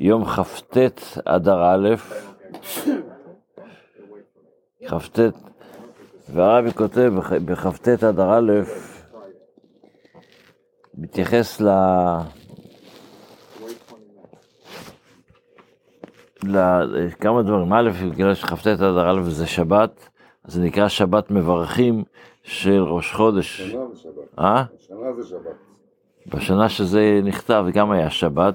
יום כ"ט אדר א', כ"ט, והרבי כותב בכ"ט אדר א', מתייחס לכמה דברים. א', בגלל שכ"ט אדר א' זה שבת, אז זה נקרא שבת מברכים של ראש חודש. שנה זה שבת. שנה זה שבת. בשנה שזה נכתב גם היה שבת,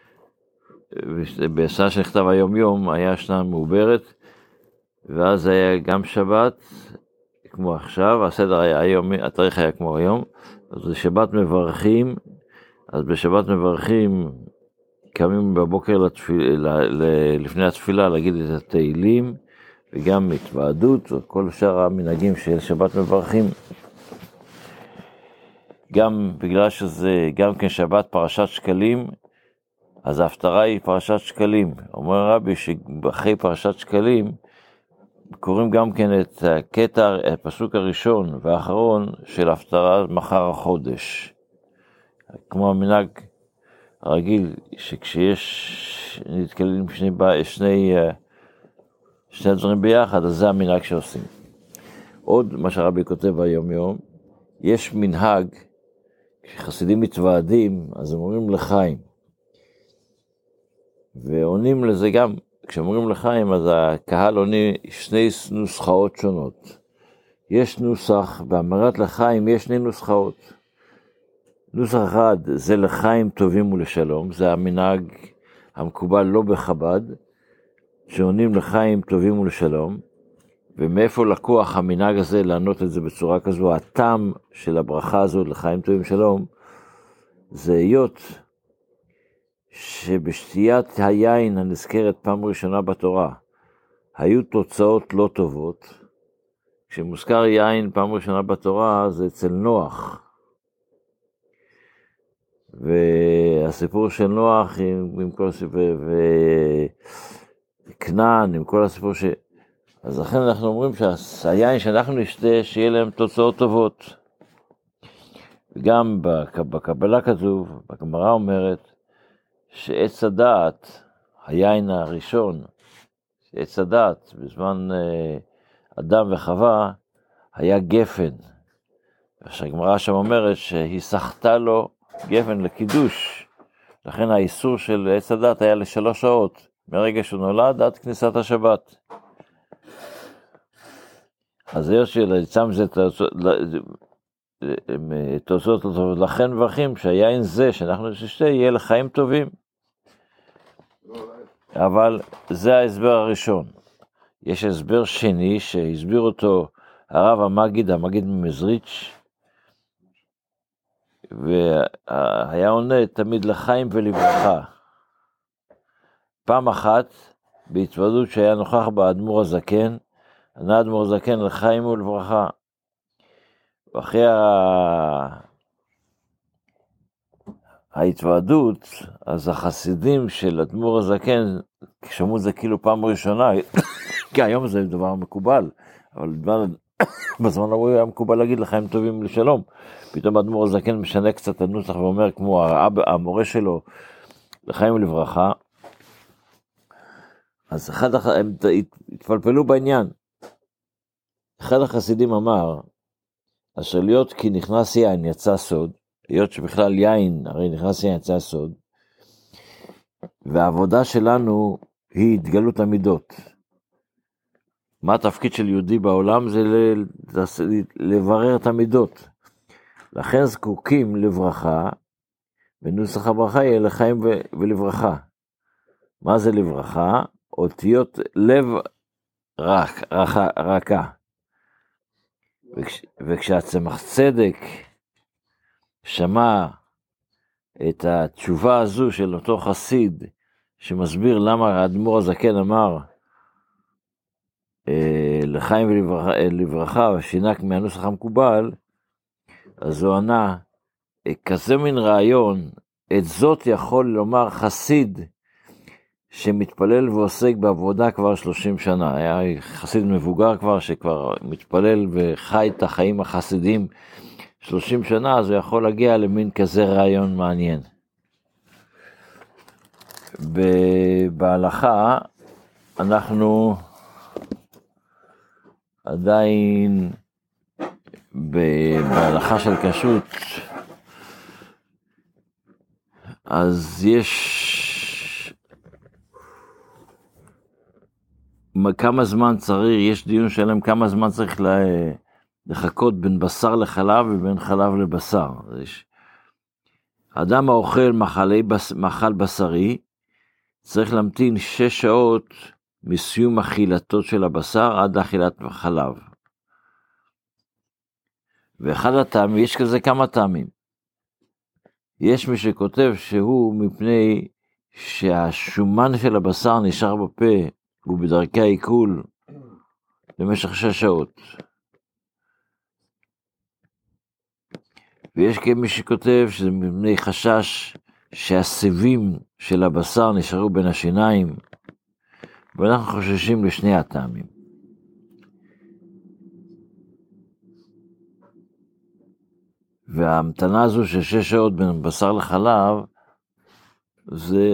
בשנה שנכתב היום יום היה שנה מעוברת, ואז היה גם שבת כמו עכשיו, הסדר היה היום, התאריך היה כמו היום, אז זה שבת מברכים. אז בשבת מברכים קמים בבוקר לפני התפילה להגיד את התהילים, וגם התוועדות וכל שאר המנהגים של שבת מברכים. גם בגלל שזה גם כן שבת פרשת שקלים, אז ההפטרה היא פרשת שקלים. אומר רבי שאחרי פרשת שקלים קוראים גם כן את הקטע, הפסוק הראשון והאחרון של ההפטרה מחר החודש. כמו המנהג הרגיל, שכשיש נתקלים שני דברים ביחד, אז זה המנהג שעושים. עוד מה שהרבי כותב היום יום, יש מנהג, כשחסידים מתוועדים, אז הם אומרים לחיים. ועונים לזה גם, כשאומרים לחיים, אז הקהל עונה שני נוסחאות שונות. יש נוסח, באמרת לחיים יש שני נוסחאות. נוסח אחד זה לחיים טובים ולשלום, זה המנהג המקובל לא בחב"ד, שעונים לחיים טובים ולשלום, ומאיפה לקוח המנהג הזה לענות את זה בצורה כזו, הטעם של הברכה הזו לחיים טובים ושלום, זה היות שבשתיית היין הנזכרת פעם ראשונה בתורה, היו תוצאות לא טובות. כשמוזכר יין פעם ראשונה בתורה, זה אצל נוח. והסיפור של נוח עם כל הסיפור, וכנען עם כל הסיפור אז לכן אנחנו אומרים שהיין שאנחנו נשתה, שיהיה להם תוצאות טובות. וגם בקבלה כתוב, בגמרא אומרת, שעץ הדעת, היין הראשון, שעץ הדעת, בזמן אדם וחווה, היה גפן. והגמרא שם אומרת שהיא סחטה לו גפן לקידוש. לכן האיסור של עץ הדעת היה ל3 שעות, מרגע שהוא נולד עד כניסת השבת. אז יש שלצם זה תוצאות טובות, לכן מברכים שהיין זה שאנחנו נשתה יהיה לחיים טובים. אבל זה ההסבר הראשון. יש הסבר שני שהסביר אותו הרב המגיד ממזריץ', והיה עונה תמיד לחיים ולברכה. פעם אחת בהתוועדות שהיה נוכח באדמו"ר הזקן, ענה האדמו"ר הזקן לחיים ולברכה. ואחרי ההתוועדות, אז החסידים של אדמו"ר הזקן שמעו את זה כאילו פעם ראשונה, כי היום זה דבר מקובל, אבל בזמן ההוא היה מקובל להגיד לחיים טובים לשלום. פתאום אדמו"ר הזקן משנה קצת הנוסח ואומר כמו המורה שלו לחיים ולברכה. אז הם התפלפלו בעניין. אחד החסידים אמר, אשר להיות כי נכנס יין יצא סוד, להיות שבכלל יין, הרי נכנס יין יצא סוד, והעבודה שלנו היא התגלות המידות. מה התפקיד של יהודי בעולם? זה לברר את המידות. לכן זקוקים לברכה, ונוסח הברכה יהיה לחיים ולברכה. מה זה לברכה? אותיות לב רכה. וכשהצמח צדק שמע את התשובה הזו של אותו חסיד, שמסביר למה האדמו"ר הזקן אמר לחיים ולברכה, ושינק מהנוסח המקובל, אז הוא ענה, כזה מין רעיון, את זאת יכול לומר חסיד, שמתפלל ועוסק בעבודה כבר 30 שנה. היה חסיד מבוגר כבר, שכבר מתפלל וחי את החיים החסידים 30 שנה, אז הוא יכול להגיע למין כזה רעיון מעניין. בהלכה אנחנו עדיין בהלכה של כשרות, אז יש כמה זמן צריך, יש דיון שלם כמה זמן צריך לחכות בין בשר לחלב ובין חלב לבשר. אדם האוכל מאכל בשרי צריך להמתין 6 שעות מסיום אכילתו של הבשר עד אכילת החלב. ואחד הטעמים, יש כזה כמה טעמים. יש מי שכותב שהוא מפני שהשומן של הבשר נשאר בפה ובדרכי העיכול למשך 6 שעות. ויש כמי שכותב שזה מפני חשש שהסיבים של הבשר נשארו בין השיניים, ואנחנו חוששים לשני הטעמים. וההמתנה הזו של 6 שעות בין בשר לחלב, זה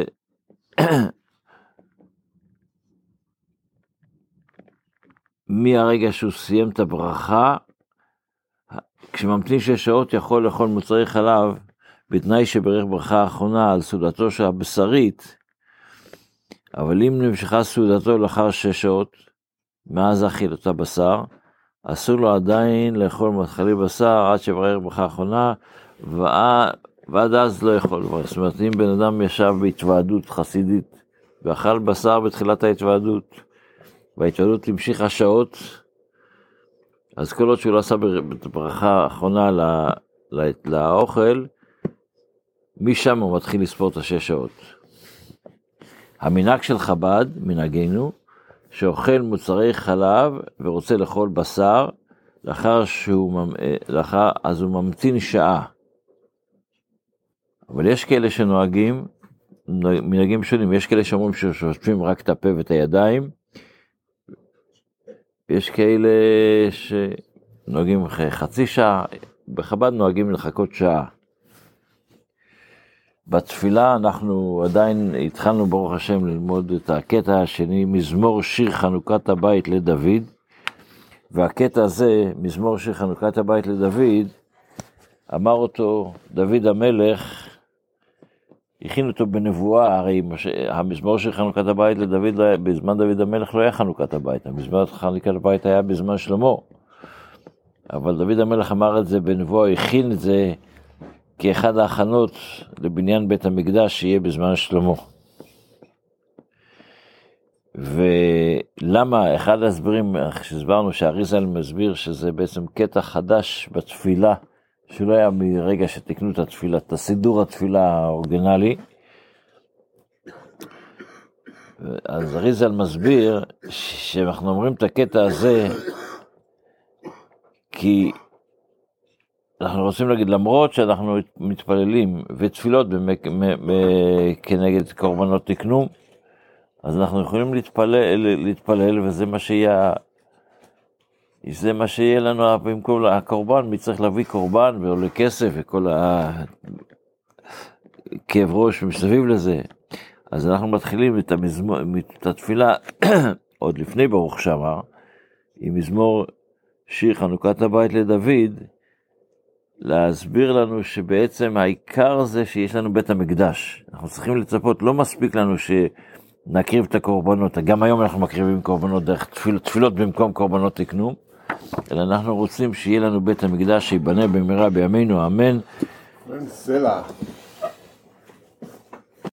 מהרגע שהוא סיים את הברכה, כשממתין 6 שעות יכול לאכול מוצרי חלב, בתנאי שברך ברכה האחרונה על סעודתו של הבשרית, אבל אם נמשכה סעודתו לאחר 6 שעות, מאז אכילת הבשר, אסור לו עדיין לאכול מאכלי בשר עד שברך ברכה האחרונה, ועד אז לא יכול. זאת אומרת, אם בן אדם ישב בהתוועדות חסידית, ואכל בשר בתחילת ההתוועדות, וההתוועדות המשיכה שעות, אז כל עוד שהוא לא עשה ברכה האחרונה לאוכל, משם הוא מתחיל לספור את 6 שעות. המנהג של חב"ד, מנהגנו, שאוכל מוצרי חלב ורוצה לאכול בשר, אז הוא ממתין שעה. אבל יש כאלה שנוהגים, מנהגים שונים, יש כאלה שאומרים ששוטפים רק את הפה ואת הידיים, יש כאלה שנוהגים חצי שעה, בחב"ד נוהגים לחכות שעה. בתפילה אנחנו עדיין התחלנו ברוך השם ללמוד את הקטע השני, מזמור שיר חנוכת הבית לדוד, והקטע הזה, מזמור שיר חנוכת הבית לדוד, אמר אותו דוד המלך, הכין אותו בנבואה, הרי המזמור של חנוכת הבית לדוד, בזמן דוד המלך לא היה חנוכת הבית, המזמור של חנוכת הבית היה בזמן שלמה, אבל דוד המלך אמר את זה בנבואה, הכין את זה כאחד ההכנות לבניין בית המקדש שיהיה בזמן שלמה. ולמה, אחד ההסברים, שהסברנו שהאריזל מסביר שזה בעצם קטע חדש בתפילה, שלא היה מרגע שתקנו את התפילה, את הסידור התפילה האורגינלי. אז אריזל מסביר שאנחנו אומרים את הקטע הזה, כי אנחנו רוצים להגיד, למרות שאנחנו מתפללים ותפילות כנגד קורבנות תקנו, אז אנחנו יכולים להתפלל, וזה מה שיהיה לנו במקום הקורבן, מי צריך להביא קורבן ועולה כסף וכל כאב ראש ומסביב לזה. אז אנחנו מתחילים את התפילה עוד לפני ברוך שמה, עם מזמור שיר חנוכת הבית לדוד, להסביר לנו שבעצם העיקר זה שיש לנו בית המקדש. אנחנו צריכים לצפות, לא מספיק לנו שנקריב את הקורבנות, גם היום אנחנו מקריבים קורבנות דרך תפילות במקום קורבנות תקנו, אלא אנחנו רוצים שיהיה לנו בית המקדש שיבנה במהרה בימינו, אמן. סלע.